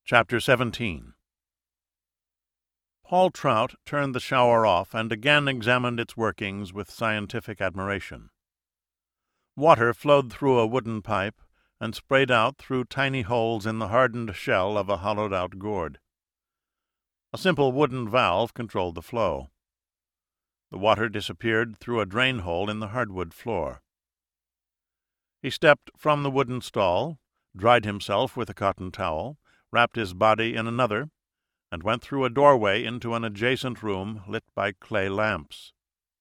Chapter 17. Paul Trout turned the shower off and again examined its workings with scientific admiration. Water flowed through a wooden pipe and sprayed out through tiny holes in the hardened shell of a hollowed-out gourd. A simple wooden valve controlled the flow. The water disappeared through a drain hole in the hardwood floor. He stepped from the wooden stall, dried himself with a cotton towel, wrapped his body in another, and went through a doorway into an adjacent room lit by clay lamps.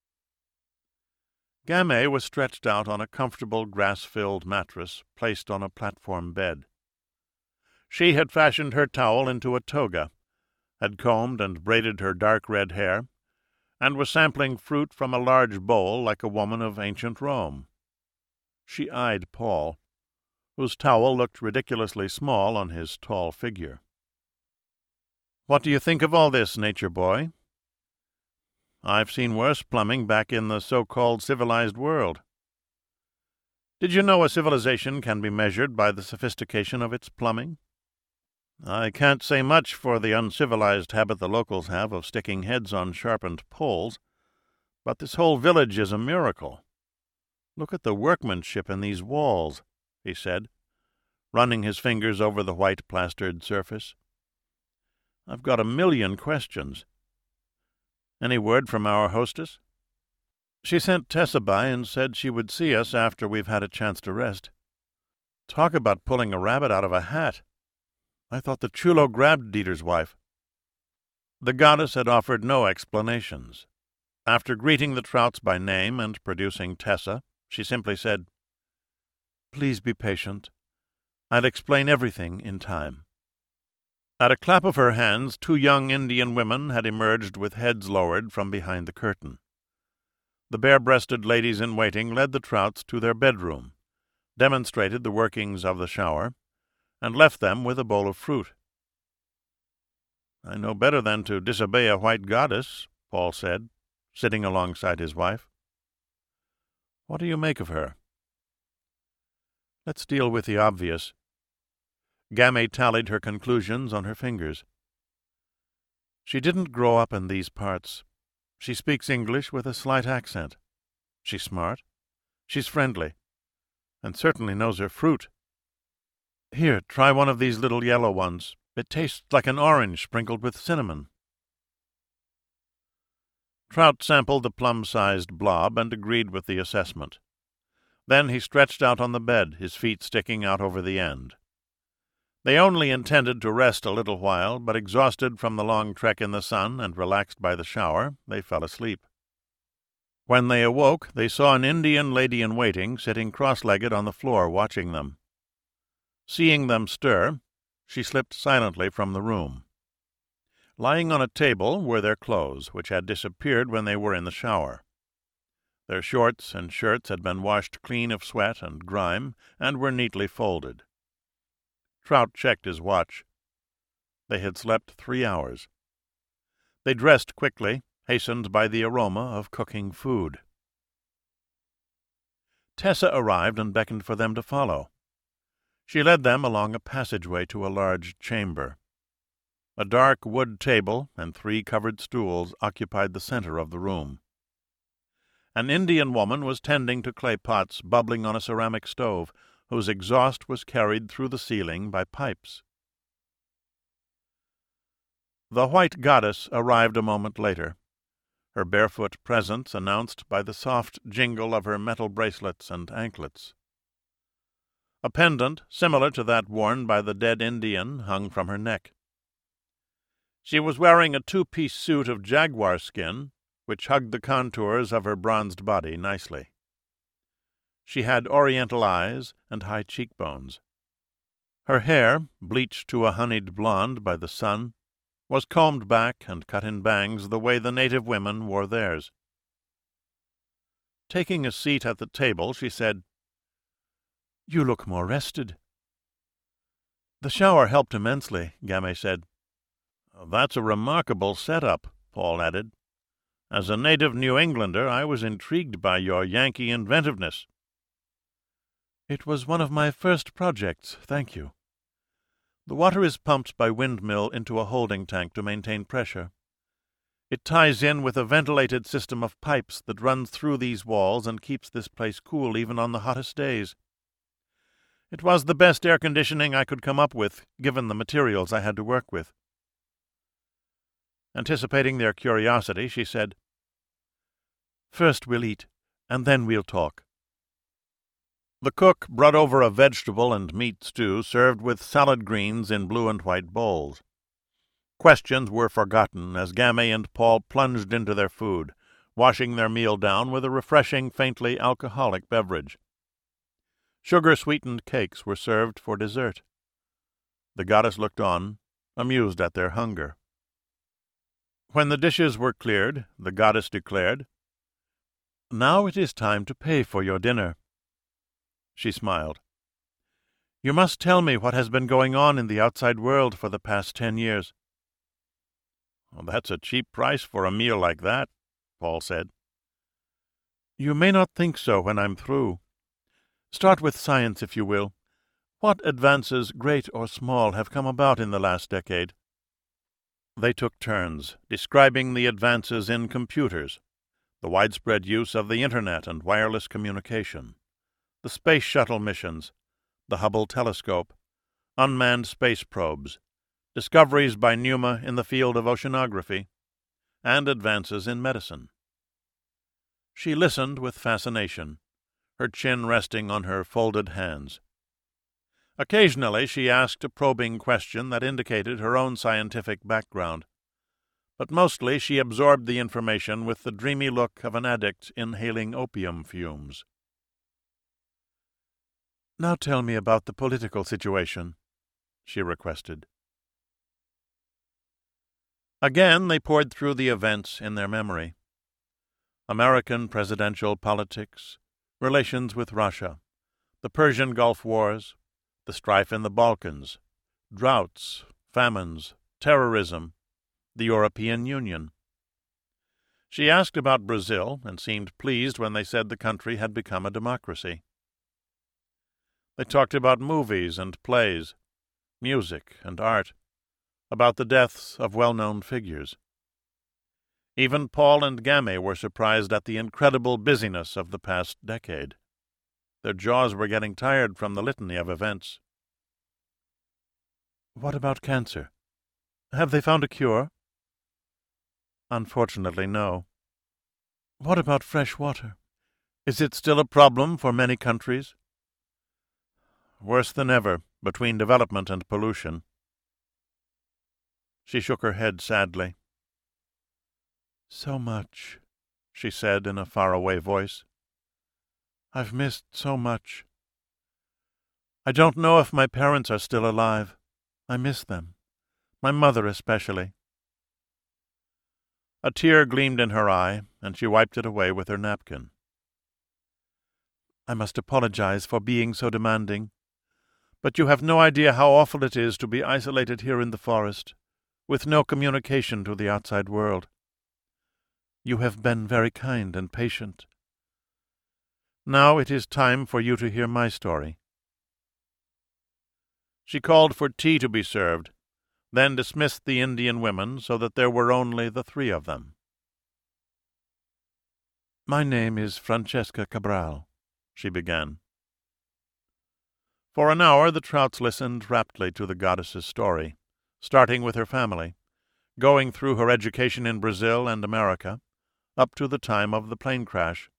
Gamay was stretched out on a comfortable grass-filled mattress placed on a platform bed. She had fashioned her towel into a toga, had combed and braided her dark red hair, and was sampling fruit from a large bowl like a woman of ancient Rome. She eyed Paul, whose towel looked ridiculously small on his tall figure. "What do you think of all this, nature boy?" "I've seen worse plumbing back in the so-called civilized world." "Did you know a civilization can be measured by the sophistication of its plumbing?" "I can't say much for the uncivilized habit the locals have of sticking heads on sharpened poles, but this whole village is a miracle. Look at the workmanship in these walls," he said, running his fingers over the white plastered surface. "I've got a million questions. Any word from our hostess?" "She sent Tessa by and said she would see us after we've had a chance to rest. Talk about pulling a rabbit out of a hat. I thought the chulo grabbed Dieter's wife." The goddess had offered no explanations. After greeting the Trouts by name and producing Tessa, she simply said, "Please be patient. I'll explain everything in time." At a clap of her hands, 2 young Indian women had emerged with heads lowered from behind the curtain. The bare-breasted ladies-in-waiting led the Trouts to their bedroom, demonstrated the workings of the shower, and left them with a bowl of fruit. "I know better than to disobey a white goddess," Paul said, sitting alongside his wife. "What do you make of her?" "Let's deal with the obvious." Gamay tallied her conclusions on her fingers. "She didn't grow up in these parts. She speaks English with a slight accent. She's smart. She's friendly. And certainly knows her fruit. Here, try one of these little yellow ones. It tastes like an orange sprinkled with cinnamon." Trout sampled the plum-sized blob and agreed with the assessment. Then he stretched out on the bed, his feet sticking out over the end. They only intended to rest a little while, but exhausted from the long trek in the sun and relaxed by the shower, they fell asleep. When they awoke, they saw an Indian lady-in-waiting sitting cross-legged on the floor watching them. Seeing them stir, she slipped silently from the room. Lying on a table were their clothes, which had disappeared when they were in the shower. Their shorts and shirts had been washed clean of sweat and grime, and were neatly folded. Trout checked his watch. They had slept 3 hours. They dressed quickly, hastened by the aroma of cooking food. Tessa arrived and beckoned for them to follow. She led them along a passageway to a large chamber. A dark wood table and 3 covered stools occupied the center of the room. An Indian woman was tending to clay pots bubbling on a ceramic stove, whose exhaust was carried through the ceiling by pipes. The white goddess arrived a moment later, her barefoot presence announced by the soft jingle of her metal bracelets and anklets. A pendant, similar to that worn by the dead Indian, hung from her neck. She was wearing a 2-piece suit of jaguar skin, which hugged the contours of her bronzed body nicely. She had oriental eyes and high cheekbones. Her hair, bleached to a honeyed blonde by the sun, was combed back and cut in bangs the way the native women wore theirs. Taking a seat at the table, she said, "You look more rested." "The shower helped immensely," Gamay said. "That's a remarkable setup," Paul added. "As a native New Englander, I was intrigued by your Yankee inventiveness." "It was one of my first projects, thank you. The water is pumped by windmill into a holding tank to maintain pressure. It ties in with a ventilated system of pipes that runs through these walls and keeps this place cool even on the hottest days. It was the best air conditioning I could come up with, given the materials I had to work with. Anticipating their curiosity, she said, "First we'll eat, and then we'll talk." The cook brought over a vegetable and meat stew served with salad greens in blue and white bowls. Questions were forgotten as Gamay and Paul plunged into their food, washing their meal down with a refreshing, faintly alcoholic beverage. Sugar-sweetened cakes were served for dessert. The goddess looked on, amused at their hunger. When the dishes were cleared, the goddess declared, "Now it is time to pay for your dinner." She smiled. "You must tell me what has been going on in the outside world for the past 10 years. "Well, that's a cheap price for a meal like that," Paul said. "You may not think so when I'm through. Start with science, if you will. What advances, great or small, have come about in the last decade?" They took turns, describing the advances in computers, the widespread use of the Internet and wireless communication, the space shuttle missions, the Hubble telescope, unmanned space probes, discoveries by Numa in the field of oceanography, and advances in medicine. She listened with fascination, her chin resting on her folded hands. Occasionally she asked a probing question that indicated her own scientific background, but mostly she absorbed the information with the dreamy look of an addict inhaling opium fumes. "Now tell me about the political situation," she requested. Again they poured through the events in their memory. American presidential politics, relations with Russia, the Persian Gulf Wars, the strife in the Balkans, droughts, famines, terrorism, the European Union. She asked about Brazil and seemed pleased when they said the country had become a democracy. They talked about movies and plays, music and art, about the deaths of well-known figures. Even Paul and Gamay were surprised at the incredible busyness of the past decade. Their jaws were getting tired from the litany of events. "What about cancer? Have they found a cure?" "Unfortunately, no." "What about fresh water? Is it still a problem for many countries?" "Worse than ever, between development and pollution." She shook her head sadly. "So much," she said in a faraway voice. "I've missed so much. I don't know if my parents are still alive. I miss them, my mother especially." A tear gleamed in her eye, and she wiped it away with her napkin. "I must apologize for being so demanding, but you have no idea how awful it is to be isolated here in the forest, with no communication to the outside world. You have been very kind and patient. Now it is time for you to hear my story." She called for tea to be served, then dismissed the Indian women so that there were only the 3 of them. "My name is Francesca Cabral," she began. For an hour the Trouts listened raptly to the goddess's story, starting with her family, going through her education in Brazil and America, up to the time of the plane crash.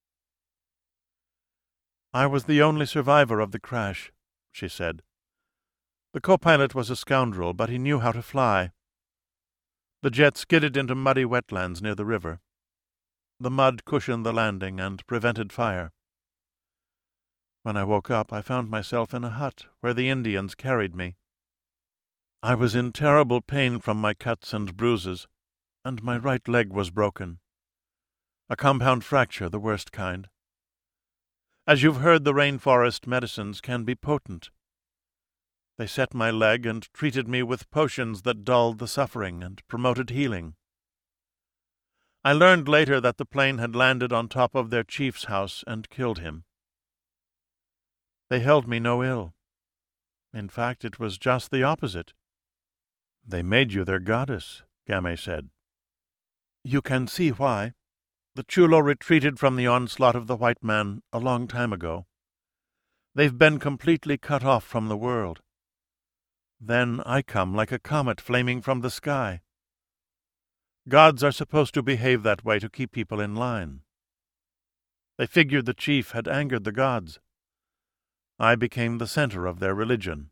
"I was the only survivor of the crash," she said. "The co-pilot was a scoundrel, but he knew how to fly. The jet skidded into muddy wetlands near the river. The mud cushioned the landing and prevented fire. When I woke up, I found myself in a hut where the Indians carried me. I was in terrible pain from my cuts and bruises, and my right leg was broken. A compound fracture, the worst kind. As you've heard, the rainforest medicines can be potent. They set my leg and treated me with potions that dulled the suffering and promoted healing. I learned later that the plane had landed on top of their chief's house and killed him. They held me no ill. In fact, it was just the opposite. They made you their goddess, Game said. You can see why. The Chulo retreated from the onslaught of the white man a long time ago. They've been completely cut off from the world. Then I come like a comet flaming from the sky. Gods are supposed to behave that way to keep people in line. They figured the chief had angered the gods. I became the center of their religion.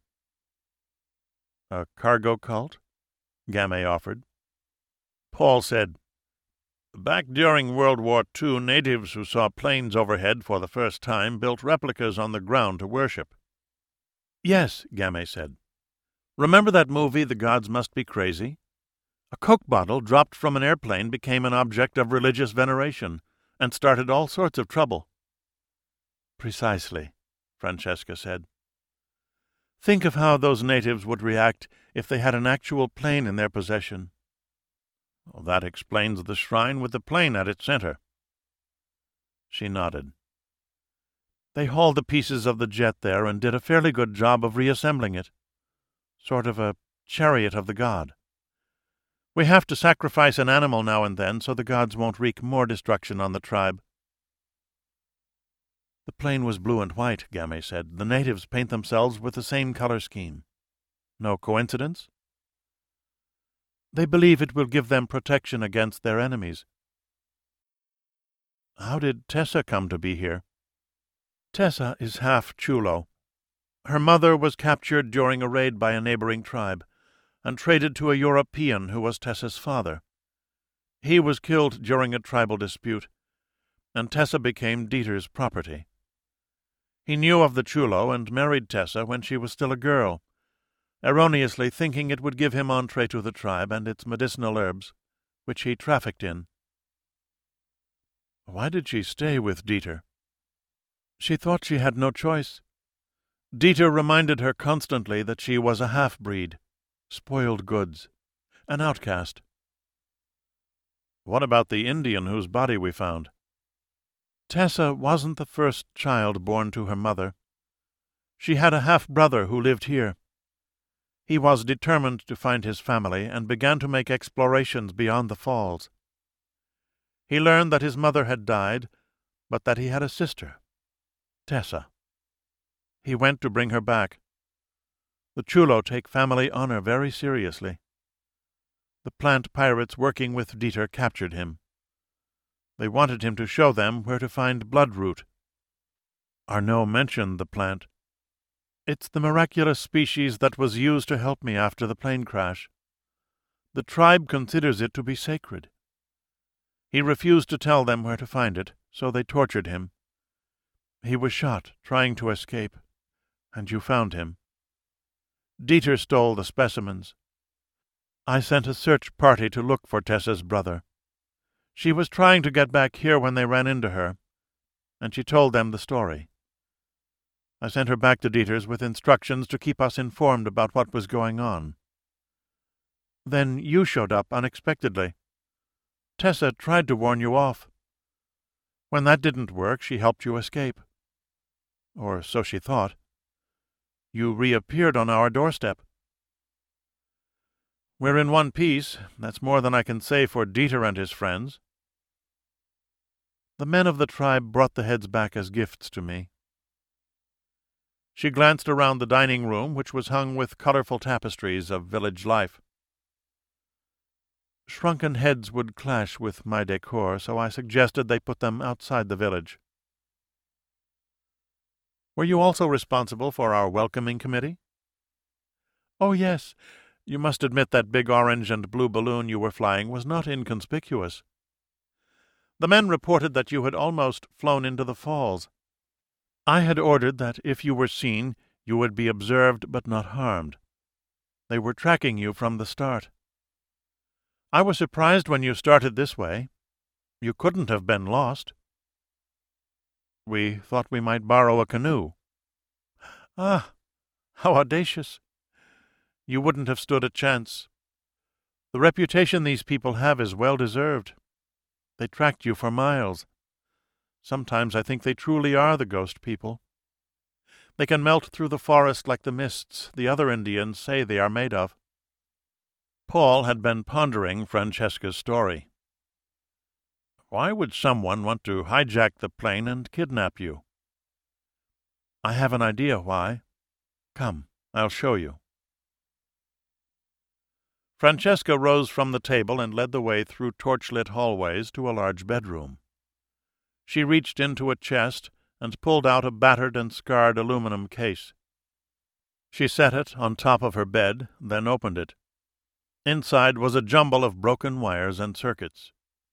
A cargo cult? Game offered. Paul said, Back during World War II, natives who saw planes overhead for the first time built replicas on the ground to worship. Yes, Game said. Remember that movie, The Gods Must Be Crazy? A Coke bottle dropped from an airplane became an object of religious veneration and started all sorts of trouble. Precisely, Francesca said. Think of how those natives would react if they had an actual plane in their possession. Well, that explains the shrine with the plane at its center. She nodded. They hauled the pieces of the jet there and did a fairly good job of reassembling it. Sort of a chariot of the god. We have to sacrifice an animal now and then so the gods won't wreak more destruction on the tribe. The plane was blue and white, Game said. The natives paint themselves with the same color scheme. No coincidence? They believe it will give them protection against their enemies. How did Tessa come to be here? Tessa is half Chulo. Her mother was captured during a raid by a neighboring tribe and traded to a European who was Tessa's father. He was killed during a tribal dispute, and Tessa became Dieter's property. He knew of the Chulo and married Tessa when she was still a girl, erroneously thinking it would give him entree to the tribe and its medicinal herbs, which he trafficked in. Why did she stay with Dieter? She thought she had no choice. Dieter reminded her constantly that she was a half-breed, spoiled goods, an outcast. What about the Indian whose body we found? Tessa wasn't the first child born to her mother. She had a half-brother who lived here. He was determined to find his family and began to make explorations beyond the falls. He learned that his mother had died, but that he had a sister, Tessa. He went to bring her back. The Chulo take family honor very seriously. The plant pirates working with Dieter captured him. They wanted him to show them where to find bloodroot. Arnaud mentioned the plant. It's the miraculous species that was used to help me after the plane crash. The tribe considers it to be sacred. He refused to tell them where to find it, so they tortured him. He was shot trying to escape, and you found him. Dieter stole the specimens. I sent a search party to look for Tessa's brother. She was trying to get back here when they ran into her, and she told them the story. I sent her back to Dieter's with instructions to keep us informed about what was going on. Then you showed up unexpectedly. Tessa tried to warn you off. When that didn't work, she helped you escape. Or so she thought. You reappeared on our doorstep. We're in one piece. That's more than I can say for Dieter and his friends. The men of the tribe brought the heads back as gifts to me. She glanced around the dining room, which was hung with colorful tapestries of village life. Shrunken heads would clash with my decor, so I suggested they put them outside the village. Were you also responsible for our welcoming committee? Oh, yes. You must admit that big orange and blue balloon you were flying was not inconspicuous. The men reported that you had almost flown into the falls. I had ordered that if you were seen, you would be observed but not harmed. They were tracking you from the start. I was surprised when you started this way. You couldn't have been lost. We thought we might borrow a canoe. Ah, how audacious! You wouldn't have stood a chance. The reputation these people have is well deserved. They tracked you for miles. Sometimes I think they truly are the ghost people. They can melt through the forest like the mists the other Indians say they are made of." Paul had been pondering Francesca's story. "Why would someone want to hijack the plane and kidnap you?" "I have an idea why. Come, I'll show you." Francesca rose from the table and led the way through torch-lit hallways to a large bedroom. She reached into a chest and pulled out a battered and scarred aluminum case. She set it on top of her bed, then opened it. Inside was a jumble of broken wires and circuits.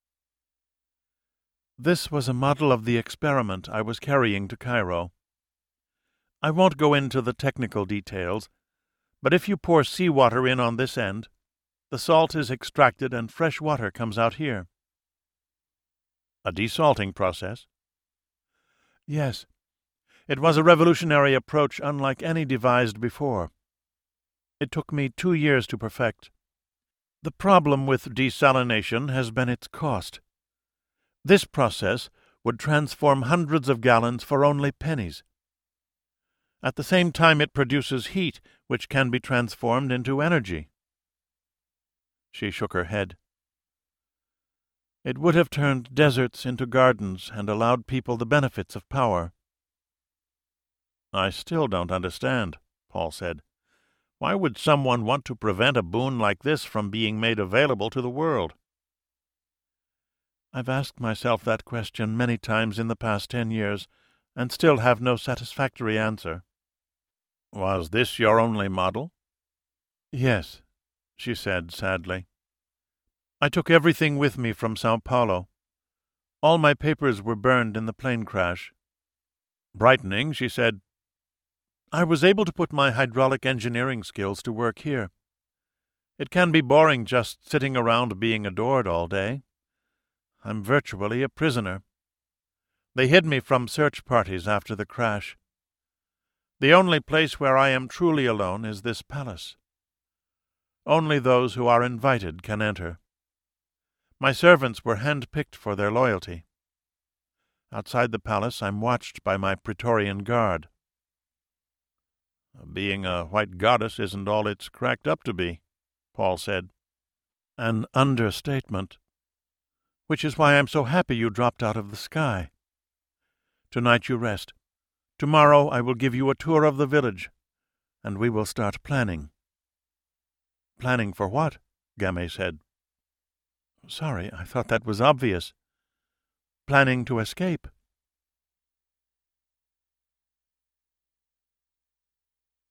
"This was a model of the experiment I was carrying to Cairo. I won't go into the technical details, but if you pour seawater in on this end, the salt is extracted and fresh water comes out here." "A desalting process?" "Yes. It was a revolutionary approach unlike any devised before. It took me 2 years to perfect. The problem with desalination has been its cost. This process would transform hundreds of gallons for only pennies. At the same time it produces heat, which can be transformed into energy." She shook her head. "It would have turned deserts into gardens and allowed people the benefits of power." "I still don't understand," Paul said. "Why would someone want to prevent a boon like this from being made available to the world?" "I've asked myself that question many times in the past 10 years, and still have no satisfactory answer." "Was this your only model?" "Yes," she said sadly. "I took everything with me from Sao Paulo. All my papers were burned in the plane crash." Brightening, she said, "I was able to put my hydraulic engineering skills to work here. It can be boring just sitting around being adored all day. I'm virtually a prisoner. They hid me from search parties after the crash. The only place where I am truly alone is this palace. Only those who are invited can enter. My servants were hand-picked for their loyalty. Outside the palace I'm watched by my Praetorian guard." "Being a white goddess isn't all it's cracked up to be," Paul said. "An understatement. Which is why I'm so happy you dropped out of the sky. Tonight you rest. Tomorrow I will give you a tour of the village, and we will start planning." "Planning for what?" Gamay said. "Sorry, I thought that was obvious." "Planning to escape.